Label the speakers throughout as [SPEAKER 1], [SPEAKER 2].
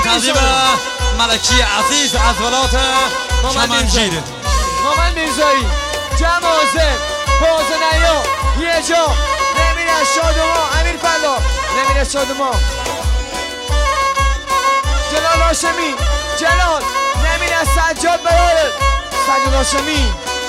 [SPEAKER 1] تنظیم ملکی عزیز از ولات چمنگیر.
[SPEAKER 2] محمد میرزایی، جمع حاضر، پوزه نیا، یه جا، نمیر از شادما، امیر فلا، نمیر از شادما، جلال هاشمی، جلال، نمیر از سجاد برادر، سجاد هاشمی.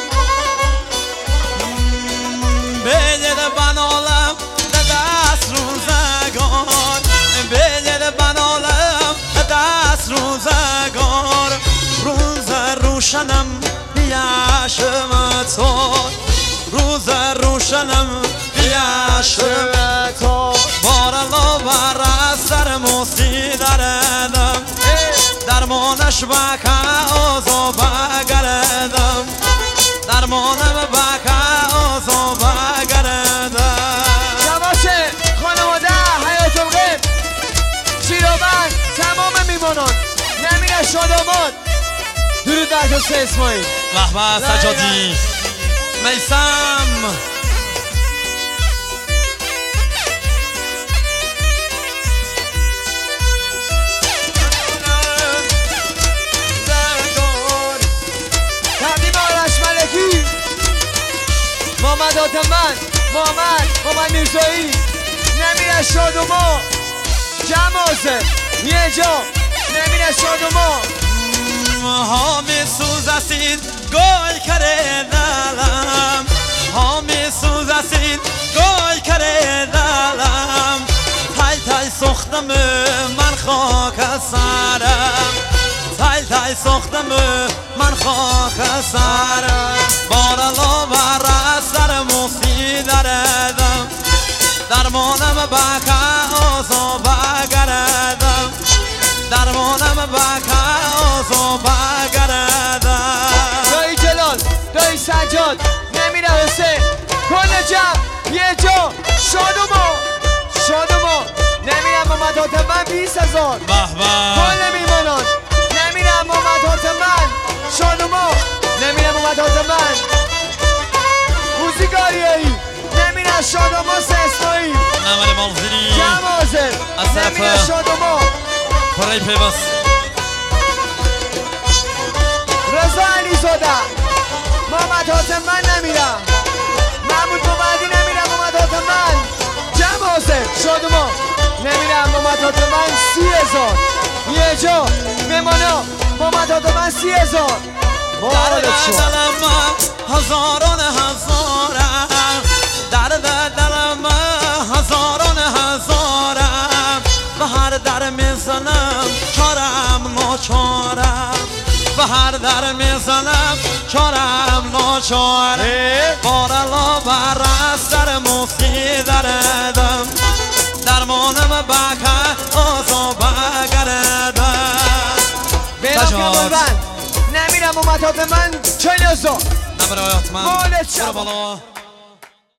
[SPEAKER 1] بگید بنالم دست روزگار، بگید بنالم دست روزگار، روز روشنم بیاشم تو، روز روشنم بیاشم تو، بارالله بر سر موسی دردم، درمانش بکه آزا بگردم، درمانم بکه آزا بگردم.
[SPEAKER 2] جواشه خانواده حیات الغیب شیرابند تمام میمانان نمیر شاداماد درود در جسته اسماعیل.
[SPEAKER 1] به به سجادی میسم
[SPEAKER 2] تقدیم آرش ملکی، محمد آتمن، محمد میرزایی، نمیر شادما، جمع حاضر، یه جا، نمیر شادما.
[SPEAKER 1] ها می سوزسید گل کرده دلم، ها می سوزسید گل کرده دلم، تای تای سختم من خاک سرم، تای تای سختم من خاک سرم، بارالله بر سر موسی دردم، درمانم بکه آزا بگردم، درمانم بکه آزا بگردم.
[SPEAKER 2] دایی جلال، دایی سجاد، نمیر حسین، کل جمع یه جا، شادما، نمیرم محمد آتمن 20,000
[SPEAKER 1] به به
[SPEAKER 2] کل میمانان، نمیرم محمد آتمن، شادما، نمیرم محمد آتمن، موزیکاریایی، نمیرم شادما سه اسماعیل،
[SPEAKER 1] نمر مالزیری
[SPEAKER 2] جمع حاضر، نمیرم شادما،
[SPEAKER 1] پرای پیوست
[SPEAKER 2] رضا علیزاده، محمد آتمن نمیرم، محمود مبادی نمیرم محمد آتمن، جمع حاضر، شادما، نمیرم محمد آتمن 30,000 یه جا، میمانا محمد آتمن 30,000
[SPEAKER 1] در دلم هزاران هزارم، در دلم هزاران هزارم، به هر در میزنم چارم ناچارم، به هر در میزنم چارم ناچارم، بارالله بر سر موسی دردم، درمانم بکه آزا بگردم.
[SPEAKER 2] بیرام بند نمیرم محمد آتمن 40,000
[SPEAKER 1] نمر آیات من
[SPEAKER 2] مالت شب
[SPEAKER 1] بالا